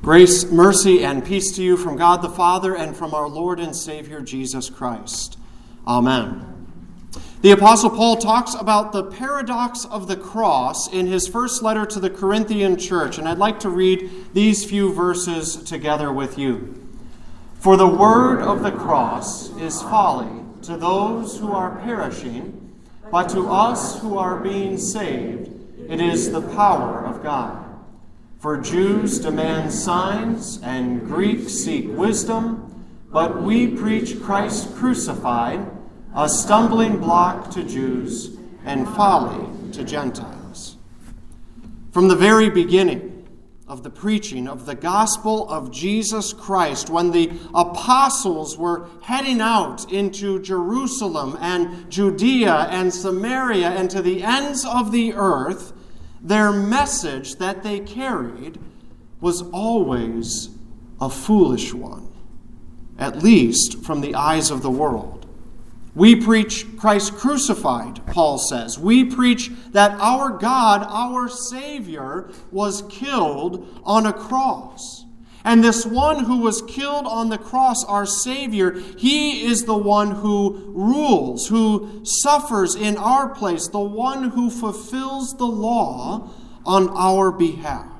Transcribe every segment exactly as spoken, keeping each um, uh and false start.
Grace, mercy, and peace to you from God the Father and from our Lord and Savior Jesus Christ. Amen. The Apostle Paul talks about the paradox of the cross in his first letter to the Corinthian church, and I'd like to read these few verses together with you. For the word of the cross is folly to those who are perishing, but to us who are being saved, it is the power of God. For Jews demand signs, and Greeks seek wisdom, but we preach Christ crucified, a stumbling block to Jews and folly to Gentiles. From the very beginning of the preaching of the gospel of Jesus Christ, when the apostles were heading out into Jerusalem and Judea and Samaria and to the ends of the earth, their message that they carried was always a foolish one, at least from the eyes of the world. We preach Christ crucified, Paul says. We preach that our God, our Savior, was killed on a cross. And this one who was killed on the cross, our Savior, he is the one who rules, who suffers in our place, the one who fulfills the law on our behalf.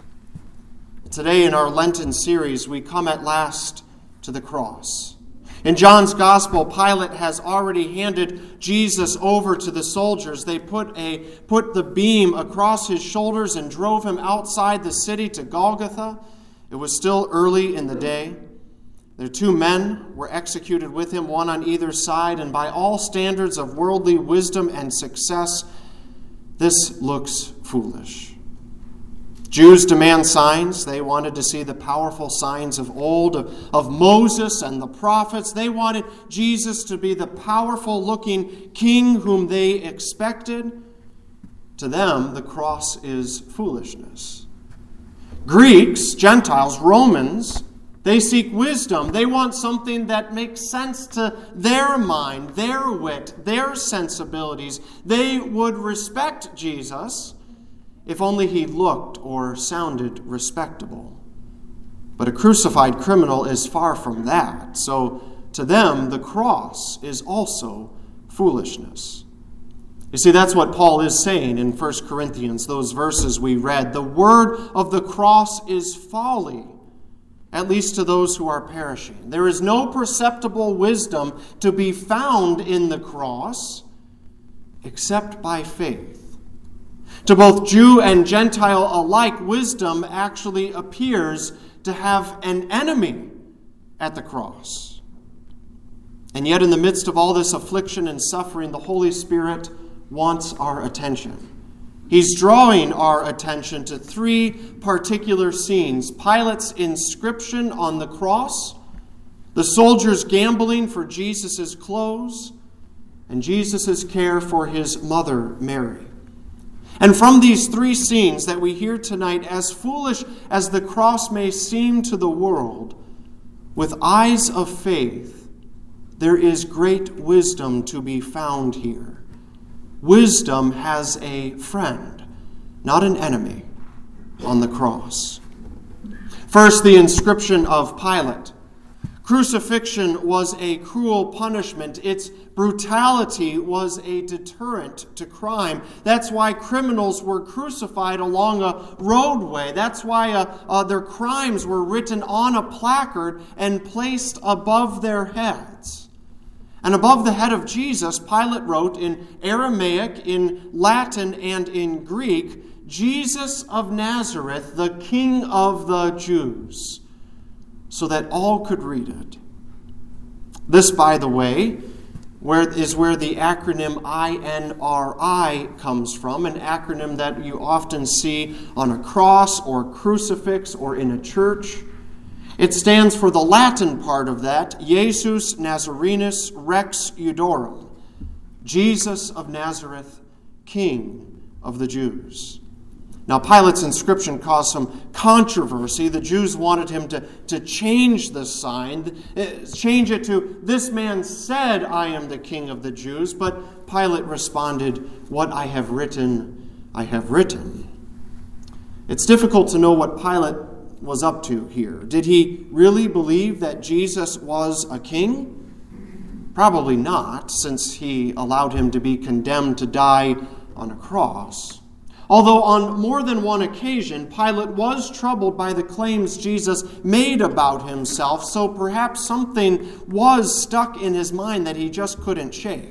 Today in our Lenten series, we come at last to the cross. In John's Gospel, Pilate has already handed Jesus over to the soldiers. They put a put the beam across his shoulders and drove him outside the city to Golgotha. It was still early in the day. Their two men were executed with him, one on either side, and by all standards of worldly wisdom and success, this looks foolish. Jews demand signs. They wanted to see the powerful signs of old, of, of Moses and the prophets. They wanted Jesus to be the powerful-looking king whom they expected. To them, the cross is foolishness. Greeks, Gentiles, Romans, they seek wisdom. They want something that makes sense to their mind, their wit, their sensibilities. They would respect Jesus if only he looked or sounded respectable. But a crucified criminal is far from that. So to them, the cross is also foolishness. You see, that's what Paul is saying in First Corinthians, those verses we read. The word of the cross is folly, at least to those who are perishing. There is no perceptible wisdom to be found in the cross except by faith. To both Jew and Gentile alike, wisdom actually appears to have an enemy at the cross. And yet in the midst of all this affliction and suffering, the Holy Spirit wants our attention. He's drawing our attention to three particular scenes: Pilate's inscription on the cross, the soldiers gambling for Jesus' clothes, and Jesus' care for his mother, Mary. And from these three scenes that we hear tonight, as foolish as the cross may seem to the world, with eyes of faith, there is great wisdom to be found here. Wisdom has a friend, not an enemy, on the cross. First, the inscription of Pilate. Crucifixion was a cruel punishment. Its brutality was a deterrent to crime. That's why criminals were crucified along a roadway. That's why uh, uh, their crimes were written on a placard and placed above their heads. And above the head of Jesus, Pilate wrote in Aramaic, in Latin, and in Greek, Jesus of Nazareth, the King of the Jews, so that all could read it. This, by the way, where is where the acronym I N R I comes from, an acronym that you often see on a cross or crucifix or in a church. It stands for the Latin part of that, Jesus Nazarenus Rex Iudeorum, Jesus of Nazareth, King of the Jews. Now, Pilate's inscription caused some controversy. The Jews wanted him to, to change the sign, change it to, "This man said, I am the King of the Jews," but Pilate responded, "What I have written, I have written." It's difficult to know what Pilate was up to here. Did he really believe that Jesus was a king? Probably not, since he allowed him to be condemned to die on a cross. Although on more than one occasion, Pilate was troubled by the claims Jesus made about himself, so perhaps something was stuck in his mind that he just couldn't shake.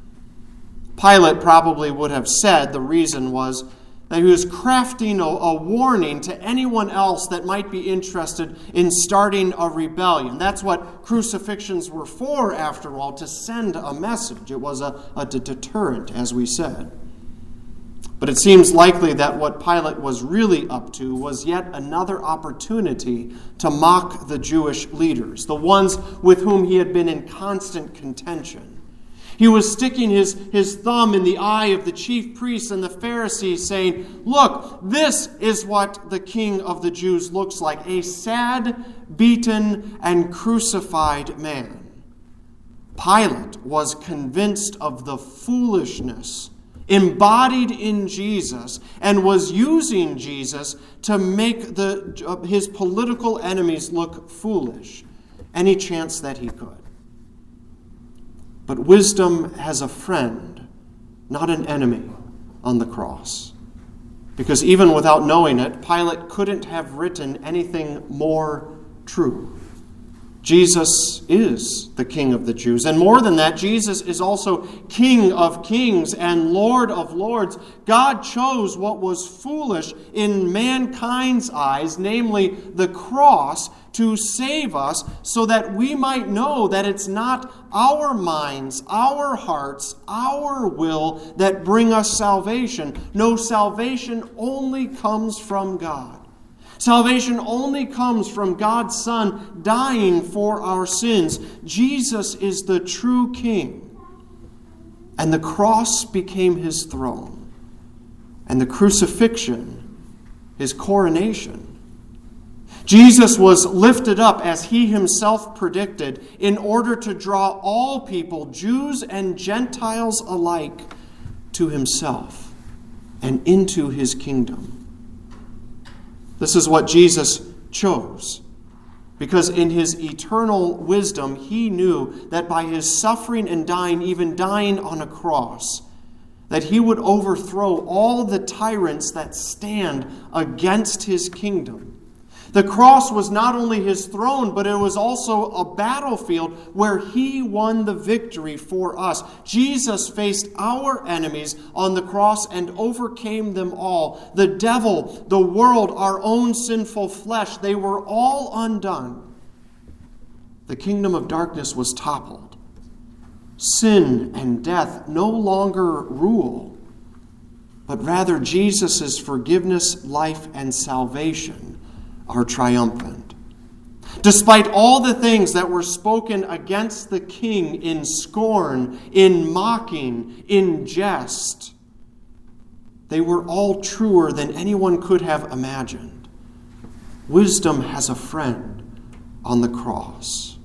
Pilate probably would have said the reason was that he was crafting a, a warning to anyone else that might be interested in starting a rebellion. That's what crucifixions were for, after all, to send a message. It was a, a deterrent, as we said. But it seems likely that what Pilate was really up to was yet another opportunity to mock the Jewish leaders, the ones with whom he had been in constant contention. He was sticking his, his thumb in the eye of the chief priests and the Pharisees, saying, "Look, this is what the King of the Jews looks like, a sad, beaten, and crucified man." Pilate was convinced of the foolishness embodied in Jesus and was using Jesus to make the, uh, his political enemies look foolish any chance that he could. But wisdom has a friend, not an enemy, on the cross. Because even without knowing it, Pilate couldn't have written anything more true. Jesus is the King of the Jews. And more than that, Jesus is also King of kings and Lord of lords. God chose what was foolish in mankind's eyes, namely the cross, to save us so that we might know that it's not our minds, our hearts, our will that bring us salvation. No, salvation only comes from God. Salvation only comes from God's Son dying for our sins. Jesus is the true King. And the cross became his throne. And the crucifixion, his coronation. Jesus was lifted up, as he himself predicted, in order to draw all people, Jews and Gentiles alike, to himself and into his kingdom. This is what Jesus chose, because in his eternal wisdom, he knew that by his suffering and dying, even dying on a cross, that he would overthrow all the tyrants that stand against his kingdom. The cross was not only his throne, but it was also a battlefield where he won the victory for us. Jesus faced our enemies on the cross and overcame them all. The devil, the world, our own sinful flesh, they were all undone. The kingdom of darkness was toppled. Sin and death no longer rule, but rather Jesus' forgiveness, life, and salvation are triumphant. Despite all the things that were spoken against the king in scorn, in mocking, in jest, they were all truer than anyone could have imagined. Wisdom has a friend on the cross.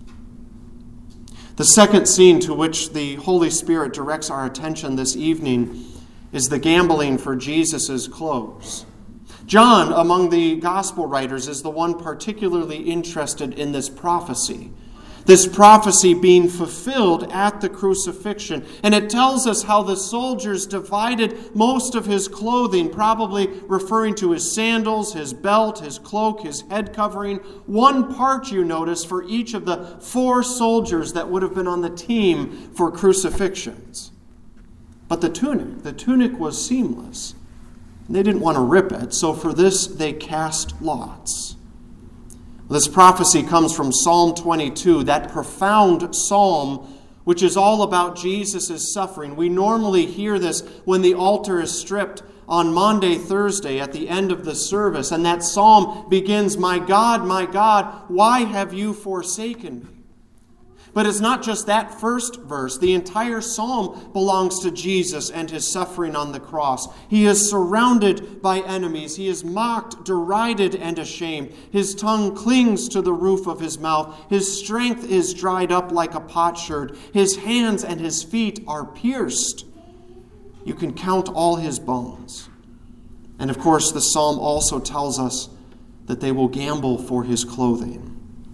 The second scene to which the Holy Spirit directs our attention this evening is the gambling for Jesus' clothes. John, among the gospel writers, is the one particularly interested in this prophecy. This prophecy being fulfilled at the crucifixion. And it tells us how the soldiers divided most of his clothing, probably referring to his sandals, his belt, his cloak, his head covering. One part, you notice, for each of the four soldiers that would have been on the team for crucifixions. But the tunic, the tunic was seamless. They didn't want to rip it, so for this they cast lots. This prophecy comes from Psalm twenty-two, that profound psalm which is all about Jesus' suffering. We normally hear this when the altar is stripped on Maundy Thursday at the end of the service, and that psalm begins, "My God, my God, why have you forsaken me?" But it's not just that first verse. The entire psalm belongs to Jesus and his suffering on the cross. He is surrounded by enemies. He is mocked, derided, and ashamed. His tongue clings to the roof of his mouth. His strength is dried up like a potsherd. His hands and his feet are pierced. You can count all his bones. And of course, the psalm also tells us that they will gamble for his clothing.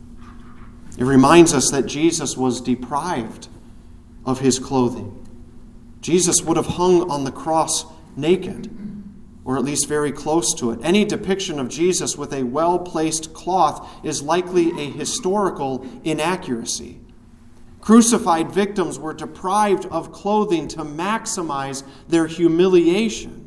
It reminds us that Jesus was deprived of his clothing. Jesus would have hung on the cross naked, or at least very close to it. Any depiction of Jesus with a well-placed cloth is likely a historical inaccuracy. Crucified victims were deprived of clothing to maximize their humiliation.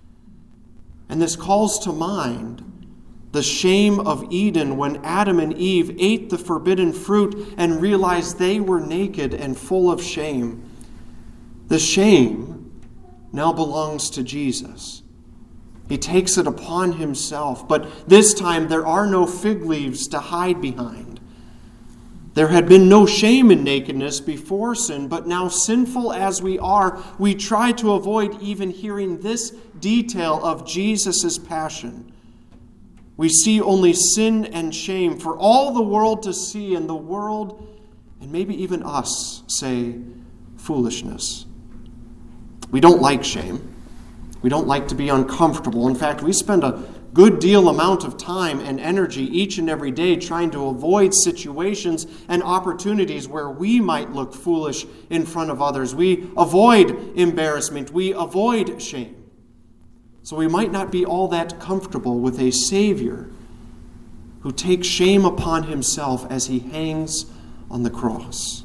And this calls to mind the shame of Eden when Adam and Eve ate the forbidden fruit and realized they were naked and full of shame. The shame now belongs to Jesus. He takes it upon himself, but this time there are no fig leaves to hide behind. There had been no shame in nakedness before sin, but now sinful as we are, we try to avoid even hearing this detail of Jesus' passion. We see only sin and shame for all the world to see, and the world, and maybe even us, say foolishness. We don't like shame. We don't like to be uncomfortable. In fact, we spend a good deal amount of time and energy each and every day trying to avoid situations and opportunities where we might look foolish in front of others. We avoid embarrassment. We avoid shame. So we might not be all that comfortable with a Savior who takes shame upon himself as he hangs on the cross.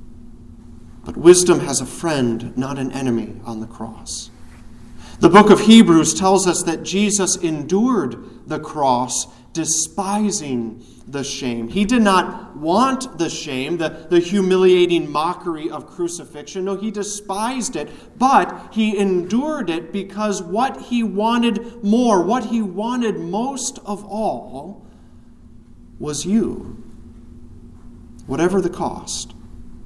But wisdom has a friend, not an enemy, on the cross. The book of Hebrews tells us that Jesus endured the cross, despising the shame. He did not want the shame, the, the humiliating mockery of crucifixion. No, he despised it, but he endured it because what he wanted more, what he wanted most of all, was you. Whatever the cost,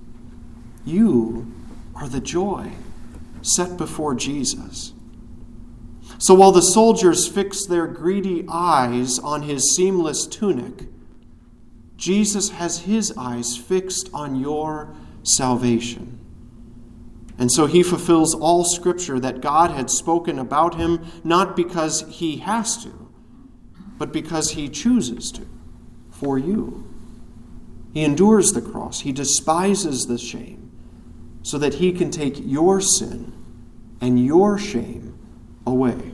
you are the joy set before Jesus. So while the soldiers fix their greedy eyes on his seamless tunic, Jesus has his eyes fixed on your salvation. And so he fulfills all Scripture that God had spoken about him, not because he has to, but because he chooses to, for you. He endures the cross. He despises the shame so that he can take your sin and your shame away.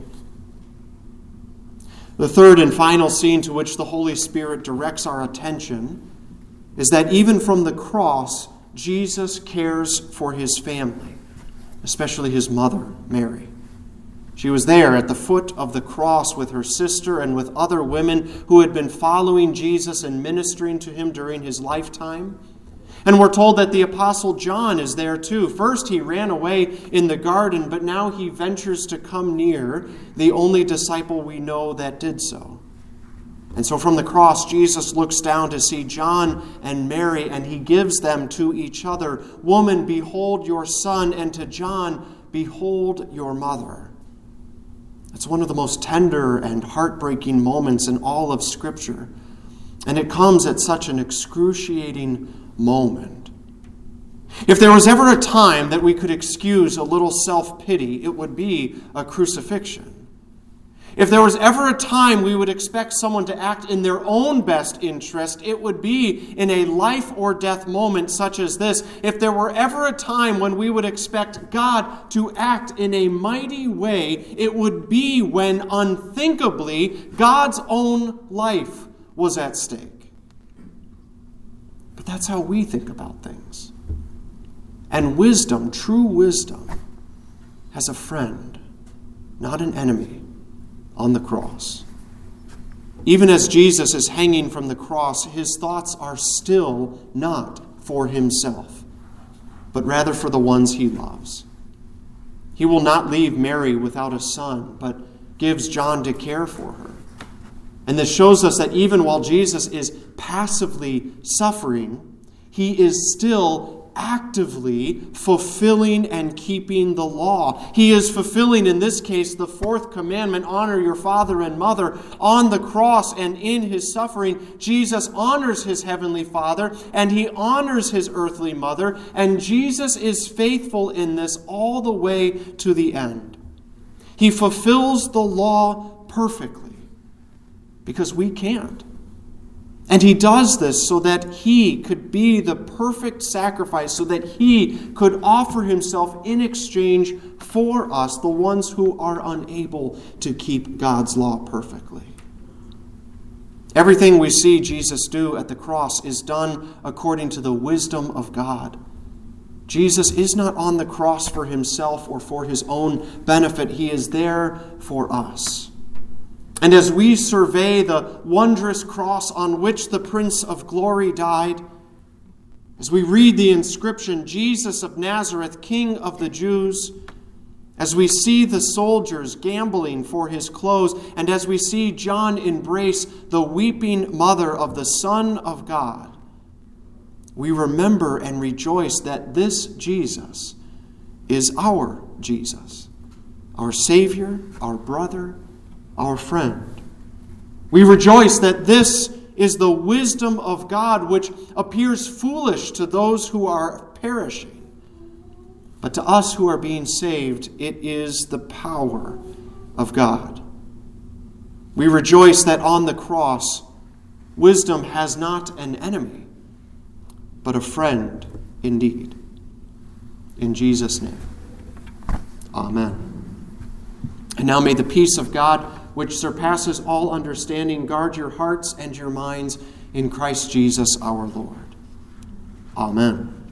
The third and final scene to which the Holy Spirit directs our attention is that even from the cross, Jesus cares for his family, especially his mother, Mary. She was there at the foot of the cross with her sister and with other women who had been following Jesus and ministering to him during his lifetime. And we're told that the Apostle John is there too. First he ran away in the garden, but now he ventures to come near, the only disciple we know that did so. And so from the cross, Jesus looks down to see John and Mary, and he gives them to each other. Woman, behold your son, and to John, behold your mother. It's one of the most tender and heartbreaking moments in all of Scripture. And it comes at such an excruciating moment. If there was ever a time that we could excuse a little self-pity, it would be a crucifixion. If there was ever a time we would expect someone to act in their own best interest, it would be in a life or death moment such as this. If there were ever a time when we would expect God to act in a mighty way, it would be when unthinkably God's own life was at stake. But that's how we think about things. And wisdom, true wisdom, has a friend, not an enemy, on the cross. Even as Jesus is hanging from the cross, his thoughts are still not for himself, but rather for the ones he loves. He will not leave Mary without a son, but gives John to care for her. And this shows us that even while Jesus is passively suffering, he is still actively fulfilling and keeping the law. He is fulfilling, in this case, the fourth commandment, honor your father and mother. On the cross and in his suffering, Jesus honors his heavenly Father and he honors his earthly mother, and Jesus is faithful in this all the way to the end. He fulfills the law perfectly. because we can't. And he does this so that he could be the perfect sacrifice, so that he could offer himself in exchange for us, the ones who are unable to keep God's law perfectly. Everything we see Jesus do at the cross is done according to the wisdom of God. Jesus is not on the cross for himself or for his own benefit. He is there for us. And as we survey the wondrous cross on which the Prince of Glory died, as we read the inscription, Jesus of Nazareth, King of the Jews, as we see the soldiers gambling for his clothes, and as we see John embrace the weeping mother of the Son of God, we remember and rejoice that this Jesus is our Jesus, our Savior, our brother, our friend. We rejoice that this is the wisdom of God, which appears foolish to those who are perishing. But to us who are being saved, it is the power of God. We rejoice that on the cross, wisdom has not an enemy, but a friend indeed. In Jesus' name, amen. And now may the peace of God, which surpasses all understanding, guard your hearts and your minds in Christ Jesus our Lord. Amen.